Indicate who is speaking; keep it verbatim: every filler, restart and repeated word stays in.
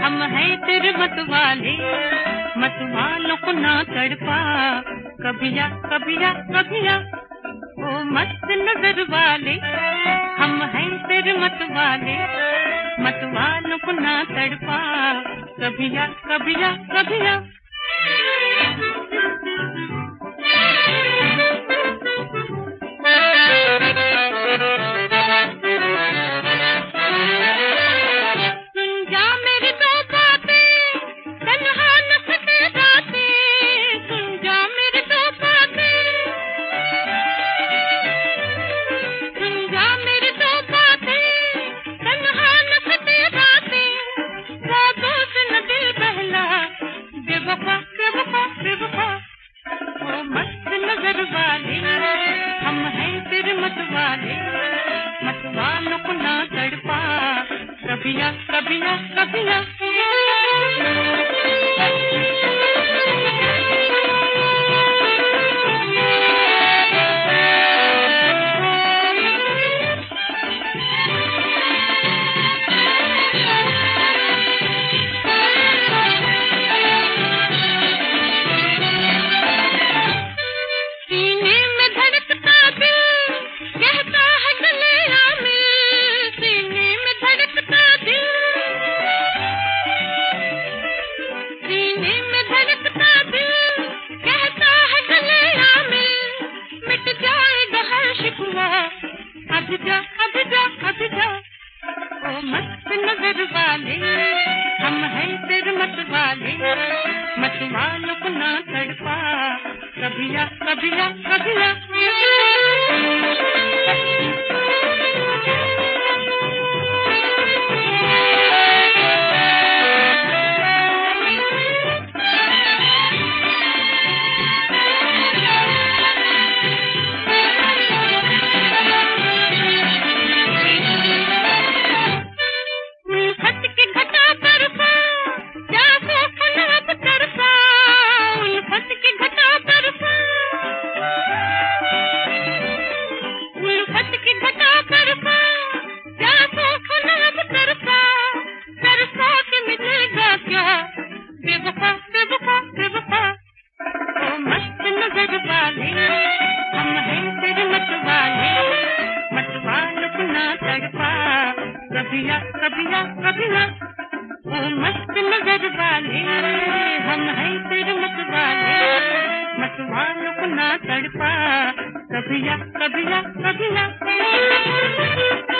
Speaker 1: हम हैं तेरे मतवाले, मतवालों को ना तड़पा, कभिया कभिया कभिया ओ मस्त नजर वाले। हम हैं तेरे मतवाले, मतवालों को ना तड़पा, कभिया कभिया कभिया। हम हैं तेरे मतवाले, मतवालों को ना तड़पा, कभिया कभिया कभिया। अभिजा अभिजा अभिजा ओ मस्त नजर वाले, हम हैं तेरे मतवाले, मतवालों को ना तड़पा, कभिया कभिया कभिया। बेवफा बेवफा बेवफा ओ मस्त नजर वाले, हम हैं तेरे मतवाले, मतवालों को ना तड़पा, कभिया कभिया कभिया ओ मस्त नजर वाले। हम हैं तेरे मतवाले, मतवालों को ना तड़पा, कभिया कभिया कभिया।